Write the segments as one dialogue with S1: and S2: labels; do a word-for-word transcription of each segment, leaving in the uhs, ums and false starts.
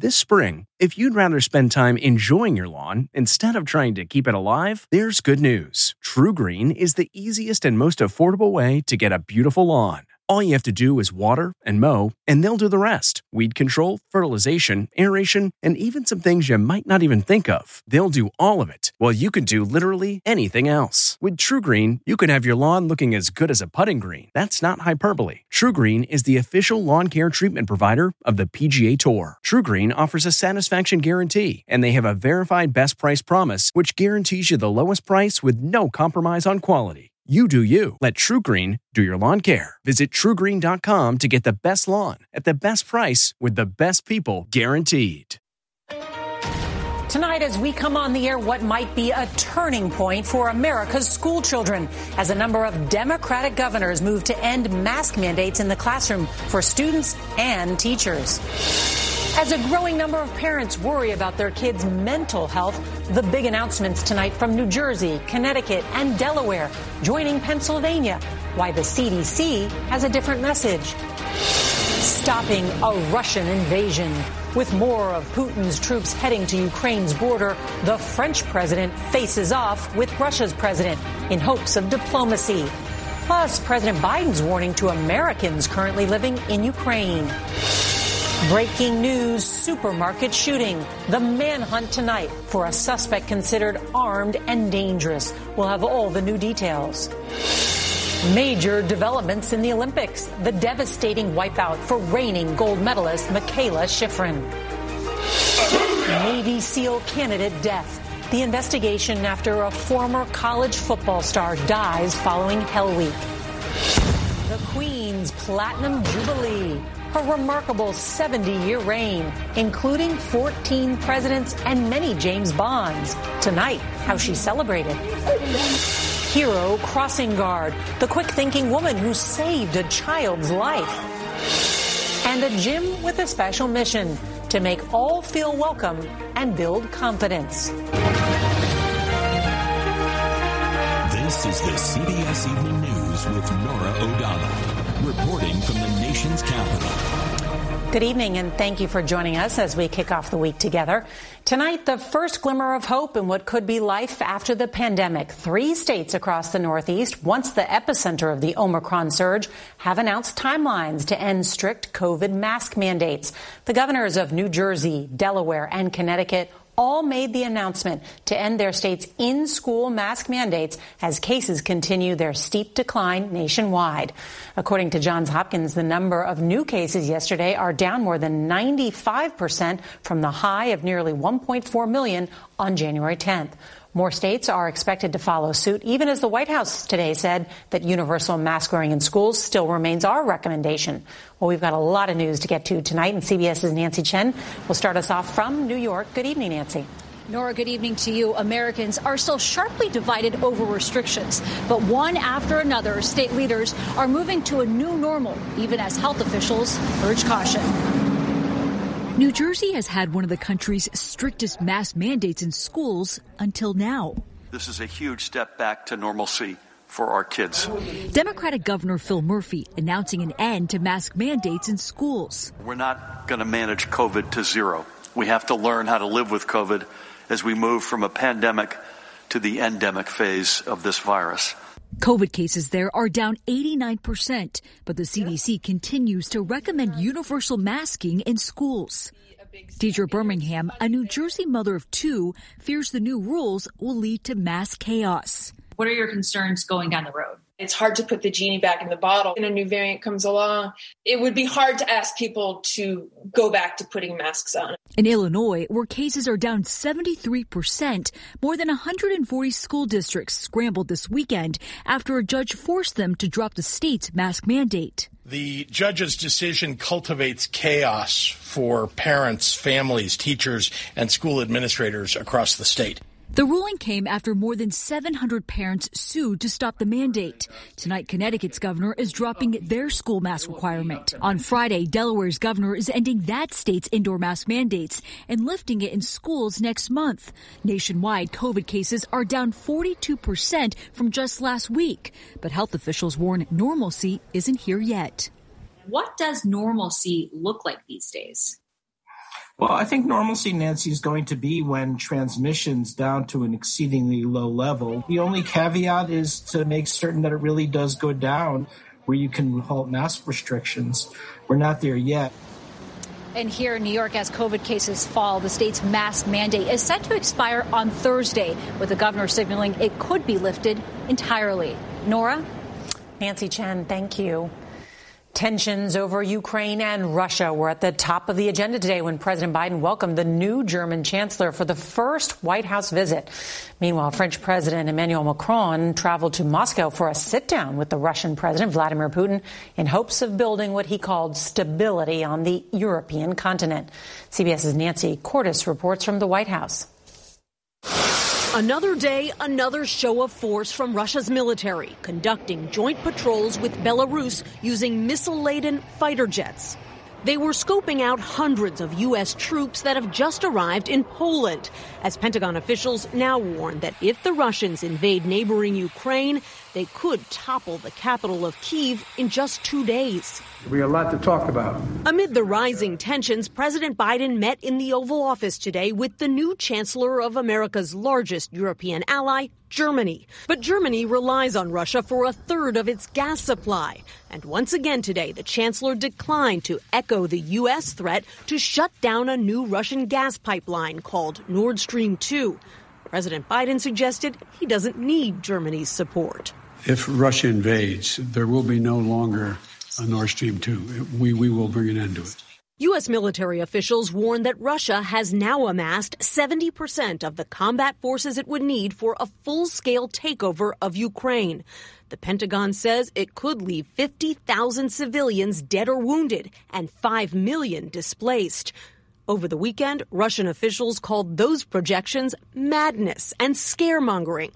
S1: This spring, if you'd rather spend time enjoying your lawn instead of trying to keep it alive, there's good news. TruGreen is the easiest and most affordable way to get a beautiful lawn. All you have to do is water and mow, and they'll do the rest. Weed control, fertilization, aeration, and even some things you might not even think of. They'll do all of it, while you can do literally anything else. With TruGreen, you can have your lawn looking as good as a putting green. That's not hyperbole. TruGreen is the official lawn care treatment provider of the P G A Tour. TruGreen offers a satisfaction guarantee, and they have a verified best price promise, which guarantees you the lowest price with no compromise on quality. You do you. Let TruGreen do your lawn care. Visit True Green dot com to get the best lawn at the best price with the best people guaranteed.
S2: Tonight, as we come on the air, what might be a turning point for America's school children as a number of Democratic governors move to end mask mandates in the classroom for students and teachers. As a growing number of parents worry about their kids' mental health, the big announcements tonight from New Jersey, Connecticut, and Delaware, joining Pennsylvania. Why the C D C has a different message. Stopping a Russian invasion. With more of Putin's troops heading to Ukraine's border, the French president faces off with Russia's president in hopes of diplomacy. Plus, President Biden's warning to Americans currently living in Ukraine. Breaking news, supermarket shooting. The manhunt tonight for a suspect considered armed and dangerous. We'll have all the new details. Major developments in the Olympics. The devastating wipeout for reigning gold medalist Mikaela Shiffrin. Navy SEAL candidate death. The investigation after a former college football star dies following Hell Week. The Queen's Platinum Jubilee. Her remarkable seventy-year reign, including fourteen presidents and many James Bonds. Tonight, how she celebrated. Hero Crossing Guard, the quick-thinking woman who saved a child's life. And a gym with a special mission to make all feel welcome and build confidence.
S3: This is the C B S Evening News with Norah O'Donnell, reporting from the nation's capital.
S2: Good evening, and thank you for joining us as we kick off the week together. Tonight, the first glimmer of hope in what could be life after the pandemic. Three states across the Northeast, once the epicenter of the Omicron surge, have announced timelines to end strict COVID mask mandates. The governors of New Jersey, Delaware, and Connecticut all made the announcement to end their state's in-school mask mandates as cases continue their steep decline nationwide. According to Johns Hopkins, the number of new cases yesterday are down more than ninety-five percent from the high of nearly one point four million on January tenth. More states are expected to follow suit, even as the White House today said that universal mask wearing in schools still remains our recommendation. Well, we've got a lot of news to get to tonight, and CBS's Nancy Chen will start us off from New York. Good evening, Nancy.
S4: Nora, good evening to you. Americans are still sharply divided over restrictions, but one after another, state leaders are moving to a new normal, even as health officials urge caution.
S5: New Jersey has had one of the country's strictest mask mandates in schools until now.
S6: This is a huge step back to normalcy for our kids.
S5: Democratic Governor Phil Murphy announcing an end to mask mandates in schools.
S6: We're not going to manage COVID to zero. We have to learn how to live with COVID as we move from a pandemic to the endemic phase of this virus.
S5: COVID cases there are down eighty-nine percent, but the C D C continues to recommend universal masking in schools. Deidre Birmingham, a New Jersey mother of two, fears the new rules will lead to mass chaos.
S7: What are your concerns going down the road?
S8: It's hard to put the genie back in the bottle. When a new variant comes along, it would be hard to ask people to go back to putting masks on.
S5: In Illinois, where cases are down seventy-three percent, more than one hundred forty school districts scrambled this weekend after a judge forced them to drop the state's mask mandate.
S9: The judge's decision cultivates chaos for parents, families, teachers, and school administrators across the state.
S5: The ruling came after more than seven hundred parents sued to stop the mandate. Tonight, Connecticut's governor is dropping their school mask requirement. On Friday, Delaware's governor is ending that state's indoor mask mandates and lifting it in schools next month. Nationwide, COVID cases are down forty-two percent from just last week. But health officials warn normalcy isn't here yet.
S7: What does normalcy look like these days?
S10: Well, I think normalcy, Nancy, is going to be when transmission's down to an exceedingly low level. The only caveat is to make certain that it really does go down where you can halt mask restrictions. We're not there yet.
S4: And here in New York, as COVID cases fall, the state's mask mandate is set to expire on Thursday, with the governor signaling it could be lifted entirely. Nora?
S2: Nancy Chen, thank you. Tensions over Ukraine and Russia were at the top of the agenda today when President Biden welcomed the new German chancellor for the first White House visit. Meanwhile, French President Emmanuel Macron traveled to Moscow for a sit-down with the Russian President Vladimir Putin in hopes of building what he called stability on the European continent. CBS's Nancy Cordes reports from the White House.
S11: Another day, another show of force from Russia's military, conducting joint patrols with Belarus using missile-laden fighter jets. They were scoping out hundreds of U S troops that have just arrived in Poland, as Pentagon officials now warn that if the Russians invade neighboring Ukraine, they could topple the capital of Kyiv in just two days.
S12: We have a lot to talk about.
S11: Amid the rising tensions, President Biden met in the Oval Office today with the new chancellor of America's largest European ally, Germany. But Germany relies on Russia for a third of its gas supply. And once again today, the chancellor declined to echo the U S threat to shut down a new Russian gas pipeline called Nord Stream two. President Biden suggested he doesn't need Germany's support.
S12: If Russia invades, there will be no longer a Nord Stream two. We, we will bring an end to it.
S11: U S military officials warn that Russia has now amassed seventy percent of the combat forces it would need for a full-scale takeover of Ukraine. The Pentagon says it could leave fifty thousand civilians dead or wounded and five million displaced. Over the weekend, Russian officials called those projections madness and scaremongering.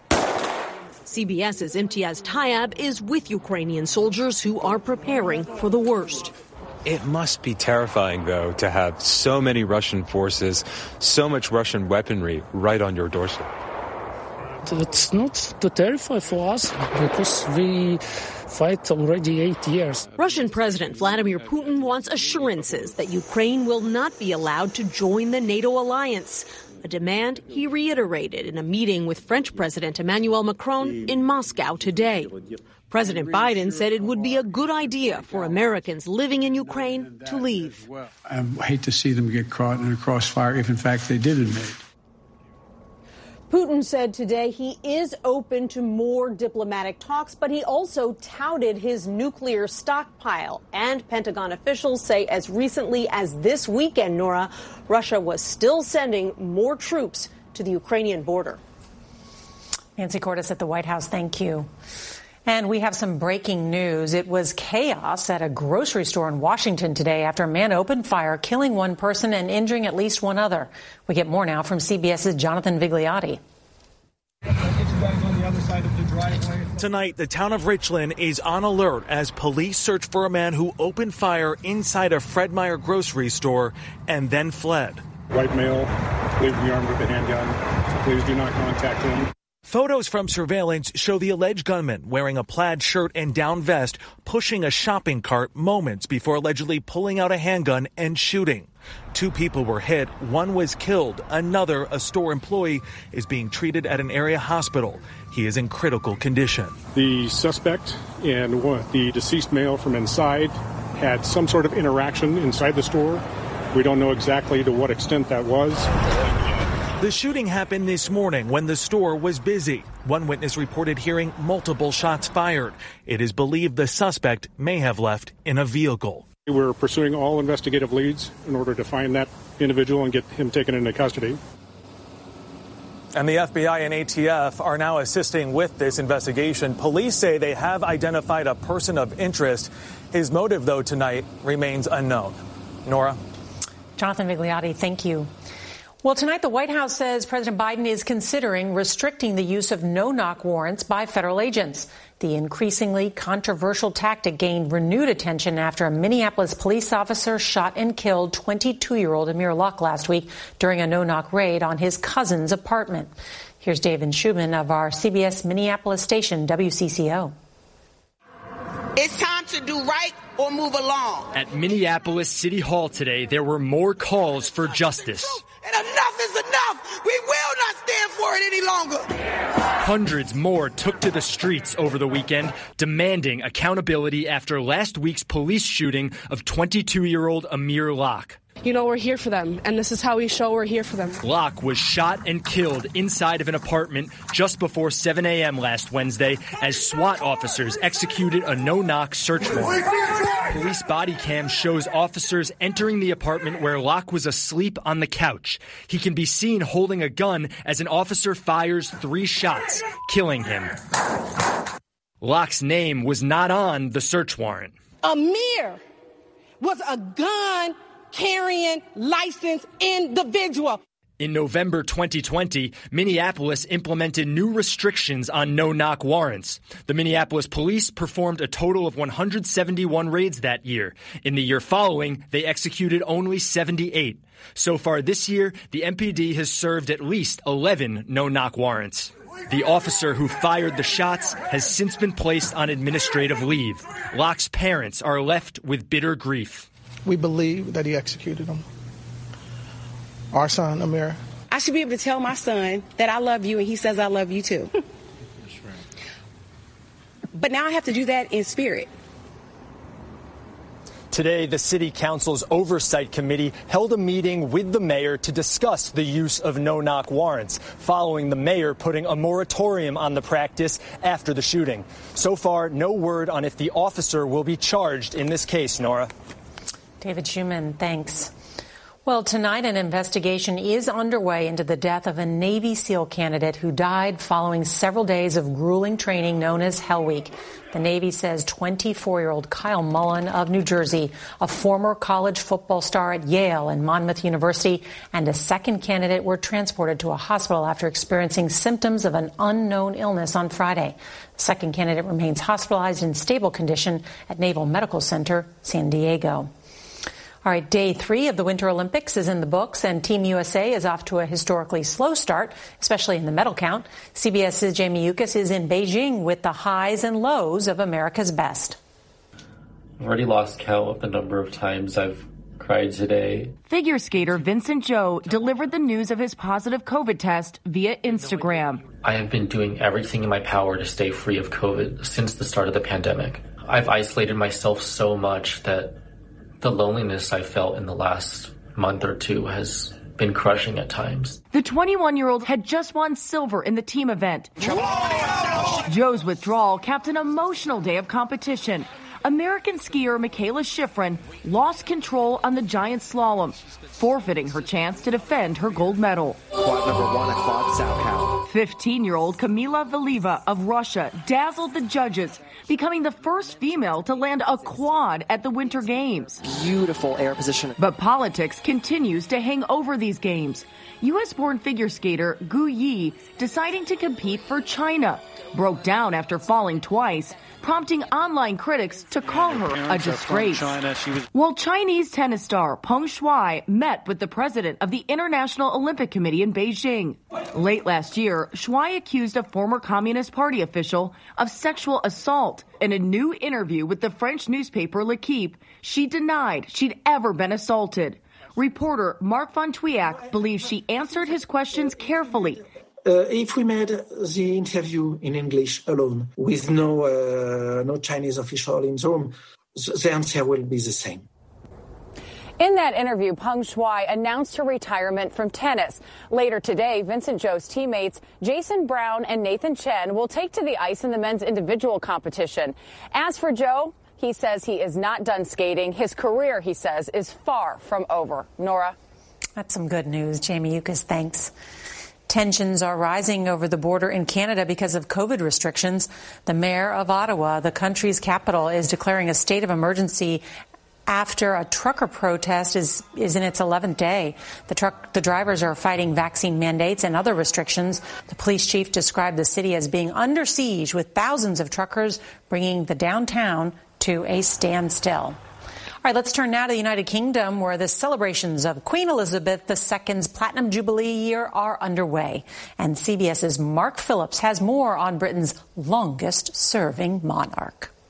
S11: CBS's Imtiaz Tyab is with Ukrainian soldiers who are preparing for the worst.
S13: It must be terrifying, though, to have so many Russian forces, so much Russian weaponry right on your doorstep.
S14: It's not too terrifying for us because we fight already eight years.
S11: Russian President Vladimir Putin wants assurances that Ukraine will not be allowed to join the NATO alliance, a demand he reiterated in a meeting with French President Emmanuel Macron in Moscow today. President Biden said it would be a good idea for Americans living in Ukraine to leave.
S12: I hate to see them get caught in a crossfire if, in fact, they did invade.
S15: Putin said today he is open to more diplomatic talks, but he also touted his nuclear stockpile. And Pentagon officials say as recently as this weekend, Nora, Russia was still sending more troops to the Ukrainian border.
S2: Nancy Cordes at the White House, thank you. And we have some breaking news. It was chaos at a grocery store in Washington today after a man opened fire, killing one person and injuring at least one other. We get more now from CBS's Jonathan Vigliotti.
S16: Tonight, the town of Richland is on alert as police search for a man who opened fire inside a Fred Meyer grocery store and then fled.
S17: White male, believed to be armed with a handgun. Please do not contact him.
S16: Photos from surveillance show the alleged gunman wearing a plaid shirt and down vest pushing a shopping cart moments before allegedly pulling out a handgun and shooting. Two people were hit. One was killed. Another, a store employee, is being treated at an area hospital. He is in critical condition.
S17: The suspect and the deceased male from inside had some sort of interaction inside the store. We don't know exactly to what extent that was.
S16: The shooting happened this morning when the store was busy. One witness reported hearing multiple shots fired. It is believed the suspect may have left in a vehicle.
S17: We're pursuing all investigative leads in order to find that individual and get him taken into custody.
S16: And the F B I and A T F are now assisting with this investigation. Police say they have identified a person of interest. His motive, though, tonight remains unknown. Nora?
S2: Jonathan Vigliotti, thank you. Well, tonight the White House says President Biden is considering restricting the use of no-knock warrants by federal agents. The increasingly controversial tactic gained renewed attention after a Minneapolis police officer shot and killed twenty-two-year-old Amir Locke last week during a no-knock raid on his cousin's apartment. Here's David Schuman of our C B S Minneapolis station, W C C O.
S18: It's time to do right or move along.
S19: At Minneapolis City Hall today, there were more calls for justice.
S18: And enough is enough. We will not stand for it any longer.
S19: Hundreds more took to the streets over the weekend, demanding accountability after last week's police shooting of twenty-two-year-old Amir Locke.
S20: You know, we're here for them, and this is how we show we're here for them.
S19: Locke was shot and killed inside of an apartment just before seven a.m. last Wednesday as SWAT officers executed a no-knock search warrant. Police body cam shows officers entering the apartment where Locke was asleep on the couch. He can be seen holding a gun as an officer fires three shots, killing him. Locke's name was not on the search warrant.
S18: Amir was a gun carrying licensed individual.
S19: In November twenty twenty, Minneapolis implemented new restrictions on no-knock warrants. The Minneapolis police performed a total of one hundred seventy-one raids that year. In the year following, they executed only seventy-eight. So far this year, the M P D has served at least eleven no-knock warrants. The officer who fired the shots has since been placed on administrative leave. Locke's parents are left with bitter grief.
S21: We believe that he executed him. Our son, Amir.
S22: I should be able to tell my son that I love you and he says I love you too. That's right. But now I have to do that in spirit.
S19: Today, the City Council's Oversight Committee held a meeting with the mayor to discuss the use of no-knock warrants, following the mayor putting a moratorium on the practice after the shooting. So far, no word on if the officer will be charged in this case, Nora.
S2: David Schuman, thanks. Well, tonight an investigation is underway into the death of a Navy SEAL candidate who died following several days of grueling training known as Hell Week. The Navy says twenty-four-year-old Kyle Mullen of New Jersey, a former college football star at Yale and Monmouth University, and a second candidate were transported to a hospital after experiencing symptoms of an unknown illness on Friday. The second candidate remains hospitalized in stable condition at Naval Medical Center, San Diego. All right, day three of the Winter Olympics is in the books, and Team U S A is off to a historically slow start, especially in the medal count. CBS's Jamie Yuccas is in Beijing with the highs and lows of America's best.
S23: I've already lost count of the number of times I've cried today.
S24: Figure skater Vincent Zhou delivered the news of his positive COVID test via Instagram.
S23: I have been doing everything in my power to stay free of COVID since the start of the pandemic. I've isolated myself so much that the loneliness I felt in the last month or two has been crushing at times.
S24: The twenty-one-year-old had just won silver in the team event. Zhou's withdrawal capped an emotional day of competition. American skier Michaela Schifrin lost control on the giant slalom, forfeiting her chance to defend her gold medal.
S25: Quad number one at Quad Salchow.
S24: fifteen-year-old Kamila Valieva of Russia dazzled the judges, becoming the first female to land a quad at the Winter Games.
S25: Beautiful air position.
S24: But politics continues to hang over these games. U S-born figure skater Gu Yi, deciding to compete for China, broke down after falling twice, prompting online critics to call her a disgrace. While Chinese tennis star Peng Shuai met with the president of the International Olympic Committee in Beijing. Late last year, Shuai accused a former Communist Party official of sexual assault. In a new interview with the French newspaper L'Equipe, she denied she'd ever been assaulted. Reporter Marc Van Tuyac believes she answered his questions carefully.
S10: Uh, if we made the interview in English alone, with no uh, no Chinese official in the room, the answer will be the same.
S26: In that interview, Peng Shuai announced her retirement from tennis. Later today, Vincent Zhou's teammates Jason Brown and Nathan Chen will take to the ice in the men's individual competition. As for Zhou, he says he is not done skating. His career, he says, is far from over. Nora?
S2: That's some good news. Jamie Yuccas, thanks. Tensions are rising over the border in Canada because of COVID restrictions. The mayor of Ottawa, the country's capital, is declaring a state of emergency after a trucker protest is, is in its eleventh day. The truck, the drivers are fighting vaccine mandates and other restrictions. The police chief described the city as being under siege with thousands of truckers bringing the downtown to a standstill. All right, let's turn now to the United Kingdom, where the celebrations of Queen Elizabeth the Second's Platinum Jubilee year are underway. And CBS's Mark Phillips has more on Britain's longest-serving monarch.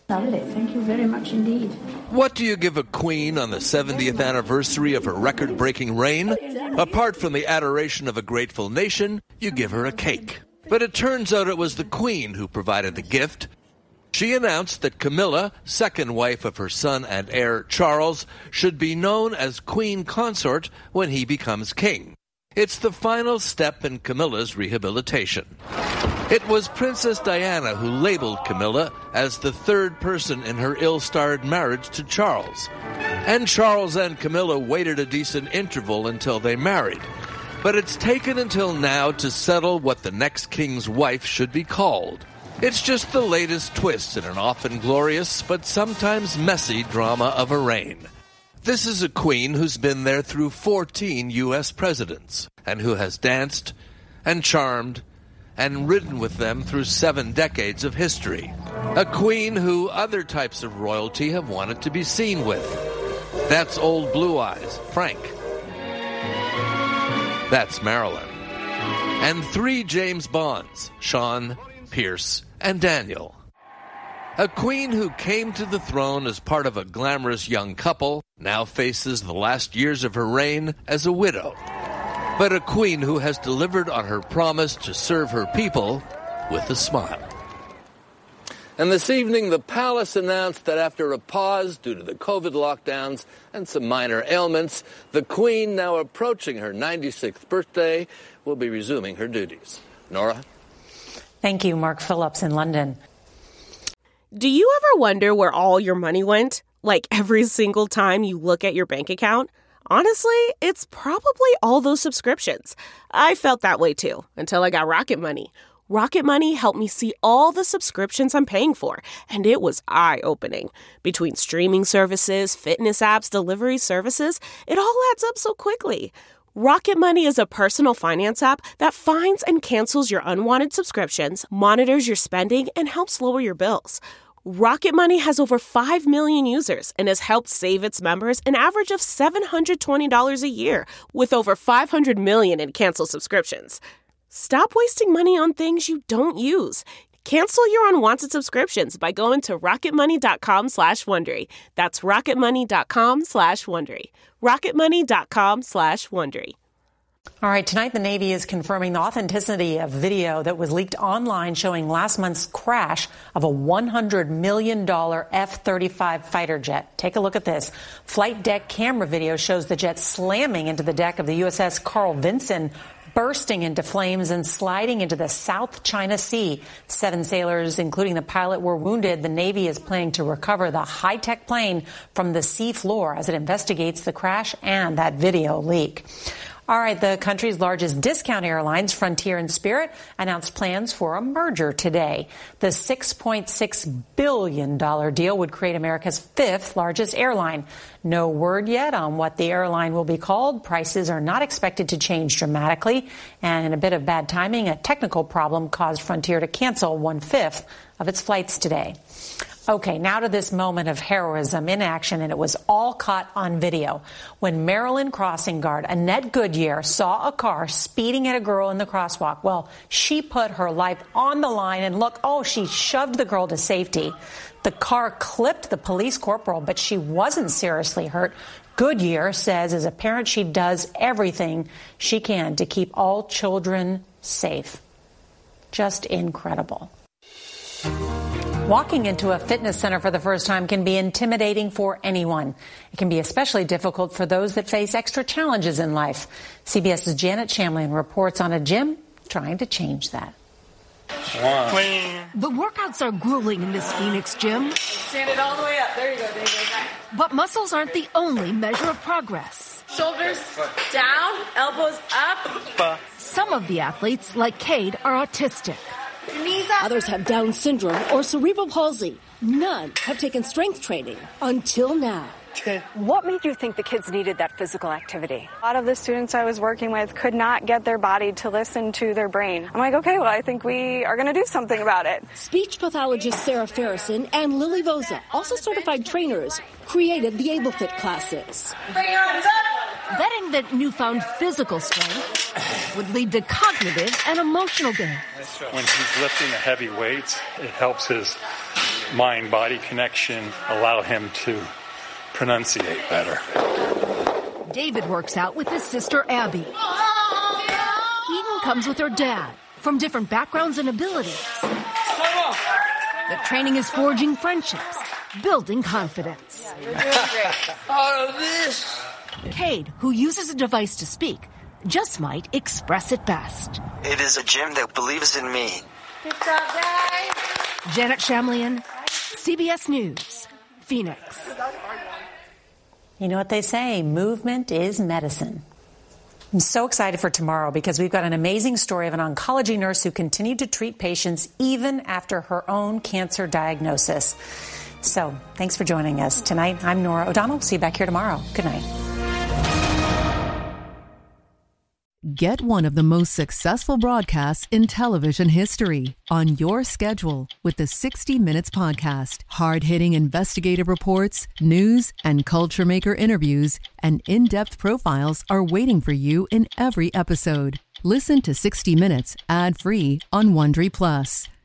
S1: Lovely. Thank you very much indeed.
S3: What do you give a queen on the seventieth anniversary of her record-breaking reign? Apart from the adoration of a grateful nation, you give her a cake. But it turns out it was the queen who provided the gift. She announced that Camilla, second wife of her son and heir Charles, should be known as queen consort when he becomes king. It's the final step in Camilla's rehabilitation. It was Princess Diana who labeled Camilla as the third person in her ill-starred marriage to Charles. And Charles and Camilla waited a decent interval until they married. But it's taken until now to settle what the next king's wife should be called. It's just the latest twist in an often glorious but sometimes messy drama of a reign. This is a queen who's been there through fourteen U S presidents, and who has danced and charmed and ridden with them through seven decades of history. A queen who other types of royalty have wanted to be seen with. That's old Blue Eyes, Frank. That's Marilyn. And three James Bonds, Sean, Pierce, and Daniel. A queen who came to the throne as part of a glamorous young couple now faces the last years of her reign as a widow. But a queen who has delivered on her promise to serve her people with a smile. And this evening, the palace announced that after a pause due to the COVID lockdowns and some minor ailments, the queen, now approaching her ninety-sixth birthday, will be resuming her duties. Nora?
S2: Thank you, Mark Phillips in London.
S5: Do you ever wonder where all your money went? Like every single time you look at your bank account? Honestly, it's probably all those subscriptions. I felt that way too, until I got Rocket Money. Rocket Money helped me see all the subscriptions I'm paying for, and it was eye-opening. Between streaming services, fitness apps, delivery services, it all adds up so quickly. Rocket Money is a personal finance app that finds and cancels your unwanted subscriptions, monitors your spending, and helps lower your bills. Rocket Money has over five million users and has helped save its members an average of seven hundred twenty dollars a year, with over five hundred million in canceled subscriptions. Stop wasting money on things you don't use. Cancel your unwanted subscriptions by going to rocketmoney.com slash Wondery. That's rocketmoney.com slash Wondery. rocketmoney.com slash Wondery.
S2: All right, tonight the Navy is confirming the authenticity of video that was leaked online showing last month's crash of a one hundred million dollars F thirty-five fighter jet. Take a look at this. Flight deck camera video shows the jet slamming into the deck of the U S S Carl Vinson, bursting into flames and sliding into the South China Sea. Seven sailors, including the pilot, were wounded. The Navy is planning to recover the high-tech plane from the sea floor as it investigates the crash and that video leak. All right, the country's largest discount airlines, Frontier and Spirit, announced plans for a merger today. The six point six billion dollars deal would create America's fifth largest airline. No word yet on what the airline will be called. Prices are not expected to change dramatically. And in a bit of bad timing, a technical problem caused Frontier to cancel one-fifth of its flights today. Okay, now to this moment of heroism in action, and it was all caught on video. When Maryland crossing guard Annette Goodyear saw a car speeding at a girl in the crosswalk, well, she put her life on the line, and look, oh, she shoved the girl to safety. The car clipped the police corporal, but she wasn't seriously hurt. Goodyear says as a parent she does everything she can to keep all children safe. Just incredible. Walking into a fitness center for the first time can be intimidating for anyone. It can be especially difficult for those that face extra challenges in life. CBS's Janet Shamlian reports on a gym trying to change that.
S6: The workouts are grueling in this Phoenix gym.
S8: Stand it all the way up. There you go, David.
S6: But muscles aren't the only measure of progress.
S8: Shoulders down, elbows up.
S6: Some of the athletes, like Cade, are autistic.
S8: Others have Down syndrome or cerebral palsy. None have taken strength training until now.
S9: What made you think the kids needed that physical activity? A lot of the students I was working with could not get their body to listen to their brain. I'm like, okay, well, I think we are going to do something about it.
S8: Speech pathologist Sarah Farrison and Lily Voza, also certified trainers, created the AbleFit classes.
S9: Bring your arms up.
S6: Betting that newfound physical strength would lead to cognitive and emotional gains.
S27: When he's lifting the heavy weights, it helps his
S4: mind-body connection allow him to pronunciate better.
S6: David works out with his sister Abby. Eden comes with her dad, from different backgrounds and abilities. The training is forging friendships, building confidence.
S18: You're doing great. All of this.
S6: Cade, who uses a device to speak, just might express it best.
S7: It is a gym that believes in me.
S18: Good job, guys.
S6: Janet Shamlian, C B S News, Phoenix.
S2: You know what they say, movement is medicine. I'm so excited for tomorrow because we've got an amazing story of an oncology nurse who continued to treat patients even after her own cancer diagnosis. So thanks for joining us tonight. I'm Norah O'Donnell. See you back here tomorrow. Good night.
S11: Get one of the most successful broadcasts in television history on your schedule with the sixty minutes podcast. Hard-hitting investigative reports, news, and culture maker interviews, and in-depth profiles are waiting for you in every episode. Listen to sixty minutes ad-free on Wondery Plus.